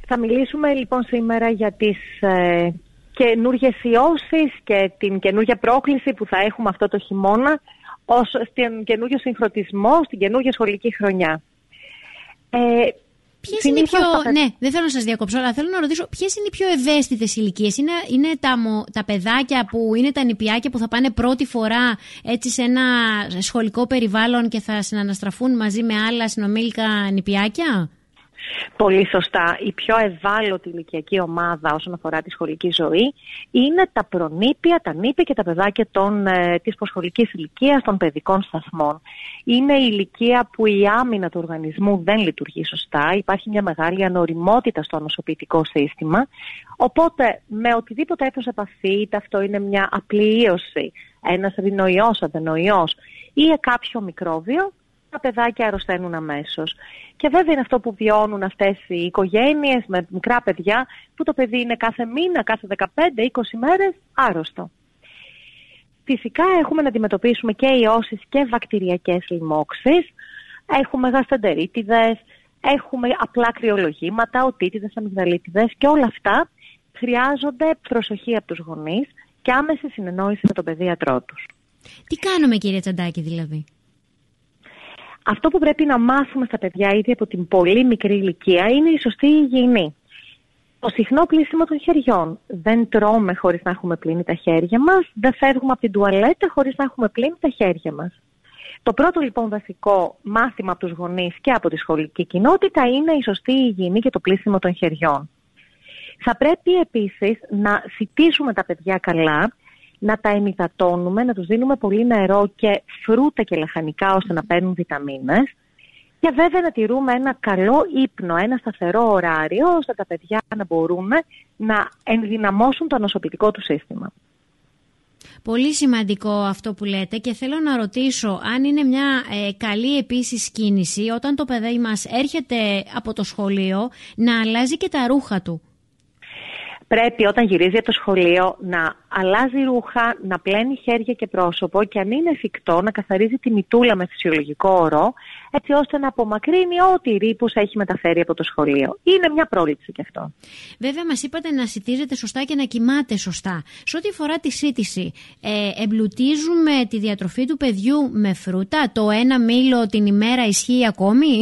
Θα μιλήσουμε λοιπόν σήμερα για τις καινούργιες ιώσεις και την καινούργια πρόκληση που θα έχουμε αυτό το χειμώνα ως στην καινούργιο συγχρονισμό, στην καινούργια σχολική χρονιά. Ποιες είναι οι πιο... Ναι, δεν θέλω να σας διακόψω, αλλά θέλω να ρωτήσω ποιες είναι οι πιο ευαίσθητες ηλικίες. Είναι τα παιδάκια που είναι τα νηπιάκια που θα πάνε πρώτη φορά έτσι σε ένα σχολικό περιβάλλον και θα συναναστραφούν μαζί με άλλα συνομήλικα νηπιάκια? Πολύ σωστά. Η πιο ευάλωτη ηλικιακή ομάδα όσον αφορά τη σχολική ζωή είναι τα προνήπια, τα νήπια και τα παιδάκια της προσχολικής ηλικίας, των παιδικών σταθμών. Είναι η ηλικία που η άμυνα του οργανισμού δεν λειτουργεί σωστά, υπάρχει μια μεγάλη ανοριμότητα στο νοσοποιητικό σύστημα, οπότε με οτιδήποτε έρθουν σε επαφή, είτε αυτό είναι μια απλή ίωση, ένας ρηνοϊός, αδενοϊός ή κάποιο μικρόβιο, τα παιδάκια αρρωσταίνουν αμέσως. Και βέβαια είναι αυτό που βιώνουν αυτές οι οικογένειες με μικρά παιδιά, που το παιδί είναι κάθε μήνα, κάθε 15-20 μέρες άρρωστο. Φυσικά έχουμε να αντιμετωπίσουμε και ιώσεις και βακτηριακές λοιμώξεις. Έχουμε γαστεντερίτιδες, έχουμε απλά κρυολογήματα, οτίτιδες, αμυγδαλίτιδες και όλα αυτά χρειάζονται προσοχή από τους γονείς και άμεση συνεννόηση με τον παιδίατρό τους. Τι κάνουμε, κύριε Τσαντάκη, δηλαδή? Αυτό που πρέπει να μάθουμε στα παιδιά ήδη από την πολύ μικρή ηλικία είναι η σωστή υγιεινή. Το συχνό πλύσιμο των χεριών. Δεν τρώμε χωρίς να έχουμε πλύνει τα χέρια μας, δεν φεύγουμε από την τουαλέτα χωρίς να έχουμε πλύνει τα χέρια μας. Το πρώτο λοιπόν βασικό μάθημα από τους γονείς και από τη σχολική κοινότητα είναι η σωστή υγιεινή και το πλύσιμο των χεριών. Θα πρέπει επίσης να φυτίσουμε τα παιδιά καλά, να τα ενυδατώνουμε, να τους δίνουμε πολύ νερό και φρούτα και λαχανικά ώστε να παίρνουν βιταμίνες και βέβαια να τηρούμε ένα καλό ύπνο, ένα σταθερό ωράριο ώστε τα παιδιά να μπορούν να ενδυναμώσουν το νοσοποιητικό του σύστημα. Πολύ σημαντικό αυτό που λέτε και θέλω να ρωτήσω αν είναι μια καλή επίσης κίνηση όταν το παιδί μας έρχεται από το σχολείο να αλλάζει και τα ρούχα του. Πρέπει όταν γυρίζει από το σχολείο να αλλάζει ρούχα, να πλένει χέρια και πρόσωπο και αν είναι εφικτό να καθαρίζει τη μητούλα με φυσιολογικό ορό, έτσι ώστε να απομακρύνει ό,τι ρήπους έχει μεταφέρει από το σχολείο. Είναι μια πρόληψη και αυτό. Βέβαια μας είπατε να σιτίζετε σωστά και να κοιμάτε σωστά. Σε ό,τι αφορά τη σίτιση, εμπλουτίζουμε τη διατροφή του παιδιού με φρούτα? Το ένα μήλο την ημέρα ισχύει ακόμη?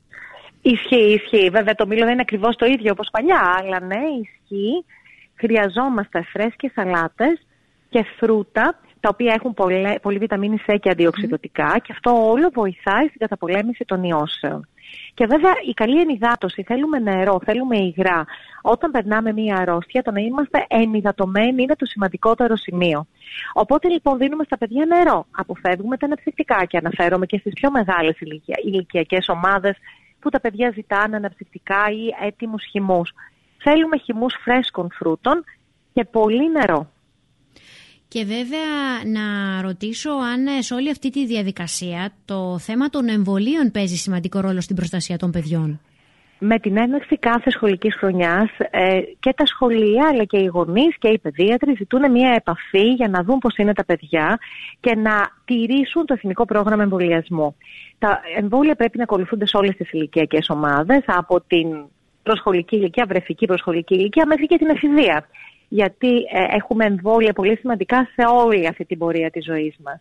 Ισχύει. Βέβαια το μήλο δεν είναι ακριβώς το ίδιο όπως παλιά, αλλά ναι, ισχύει. Χρειαζόμαστε φρέσκες σαλάτες και φρούτα, τα οποία έχουν πολύ βιταμίνη C και αντιοξυδοτικά και αυτό όλο βοηθάει στην καταπολέμηση των ιώσεων. Και βέβαια η καλή ενυδάτωση, θέλουμε νερό, θέλουμε υγρά. Όταν περνάμε μία αρρώστια, το να είμαστε ενυδατωμένοι είναι το σημαντικότερο σημείο. Οπότε λοιπόν δίνουμε στα παιδιά νερό, αποφεύγουμε τα αναψυκτικά και αναφέρομαι και στις πιο μεγάλες ηλικιακές ομάδες που τα παιδιά ζητάνε αναψυκτικά ή έτοιμους χυμούς. Θέλουμε χυμούς φρέσκων φρούτων και πολύ νερό. Και βέβαια να ρωτήσω αν σε όλη αυτή τη διαδικασία το θέμα των εμβολίων παίζει σημαντικό ρόλο στην προστασία των παιδιών. Με την έναρξη κάθε σχολικής χρονιάς και τα σχολεία αλλά και οι γονείς και οι παιδίατροι ζητούν μια επαφή για να δουν πώς είναι τα παιδιά και να τηρήσουν το εθνικό πρόγραμμα εμβολιασμού. Τα εμβόλια πρέπει να ακολουθούνται σε όλες τις ηλικιακές ομάδες, από την προσχολική ηλικία, βρεφική προσχολική ηλικία μέχρι και την εφηβεία. Γιατί έχουμε εμβόλια πολύ σημαντικά σε όλη αυτή την πορεία της ζωής μας.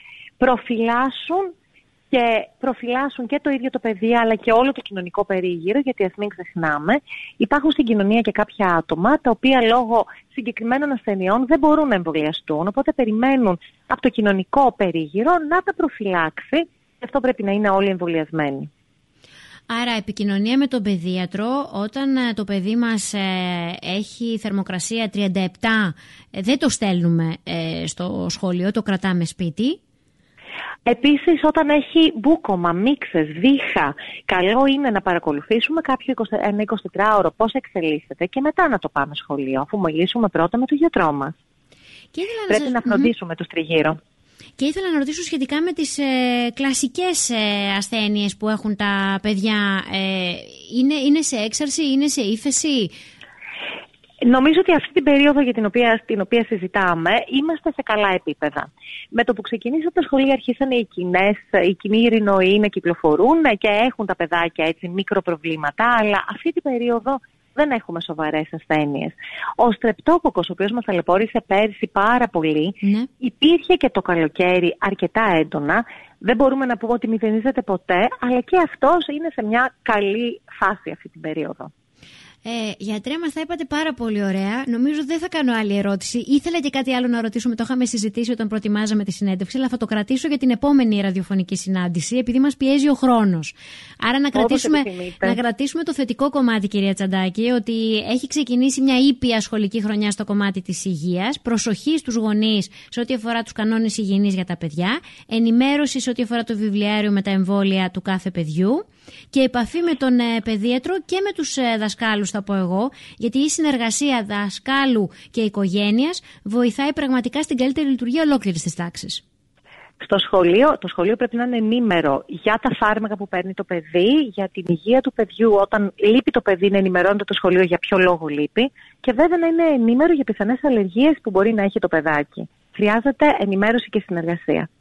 Προφυλάσσουν και το ίδιο το παιδί αλλά και όλο το κοινωνικό περίγυρο, γιατί ας μην ξεχνάμε, υπάρχουν στην κοινωνία και κάποια άτομα τα οποία λόγω συγκεκριμένων ασθενειών δεν μπορούν να εμβολιαστούν, οπότε περιμένουν από το κοινωνικό περίγυρο να τα προφυλάξει και αυτό πρέπει να είναι όλοι εμβολιασμένοι. Άρα επικοινωνία με τον παιδίατρο, όταν το παιδί μας έχει θερμοκρασία 37 δεν το στέλνουμε στο σχολείο, το κρατάμε σπίτι. Επίσης όταν έχει μπούκομα, μίξες, βήχα, καλό είναι να παρακολουθήσουμε ένα 24ωρο πώς εξελίσσεται και μετά να το πάμε σχολείο, αφού μιλήσουμε πρώτα με τον γιατρό μας. Πρέπει να φροντίσουμε τους τριγύρω. Και ήθελα να ρωτήσω σχετικά με τις κλασικές ασθένειες που έχουν τα παιδιά. Είναι σε έξαρση, είναι σε ύφεση? Νομίζω ότι αυτή την περίοδο για την οποία συζητάμε είμαστε σε καλά επίπεδα. Με το που ξεκινήσαμε τα σχολεία αρχίσαν οι κοινοί ειρηνοοί να κυκλοφορούν και έχουν τα παιδάκια έτσι μικροπροβλήματα, αλλά αυτή την περίοδο δεν έχουμε σοβαρές ασθένειες. Ο στρεπτόκοκος, ο οποίος μας ταλαιπώρησε πέρσι πάρα πολύ, υπήρχε και το καλοκαίρι αρκετά έντονα. Δεν μπορούμε να πούμε ότι μηδενίζεται ποτέ, αλλά και αυτός είναι σε μια καλή φάση αυτή την περίοδο. Γιατρέ, μας τα είπατε πάρα πολύ ωραία. Νομίζω δεν θα κάνω άλλη ερώτηση. Ήθελα και κάτι άλλο να ρωτήσουμε. Το είχαμε συζητήσει όταν προετοιμάζαμε τη συνέντευξη, αλλά θα το κρατήσω για την επόμενη ραδιοφωνική συνάντηση, επειδή μας πιέζει ο χρόνος. Άρα να κρατήσουμε το θετικό κομμάτι, κυρία Τσαντάκη, ότι έχει ξεκινήσει μια ήπια σχολική χρονιά στο κομμάτι της υγείας. Προσοχή στους γονείς σε ό,τι αφορά τους κανόνες υγιεινής για τα παιδιά. Ενημέρωση σε ό,τι αφορά το βιβλιάριο με τα εμβόλια του κάθε παιδιού. Και επαφή με τον παιδίατρο και με τους δασκάλους, θα πω εγώ, γιατί η συνεργασία δασκάλου και οικογένειας βοηθάει πραγματικά στην καλύτερη λειτουργία ολόκληρης της τάξης. Το σχολείο πρέπει να είναι ενήμερο για τα φάρμακα που παίρνει το παιδί, για την υγεία του παιδιού. Όταν λείπει το παιδί, να ενημερώνεται το σχολείο για ποιο λόγο λείπει, και βέβαια να είναι ενήμερο για πιθανές αλλεργίες που μπορεί να έχει το παιδάκι. Χρειάζεται ενημέρωση και συνεργασία.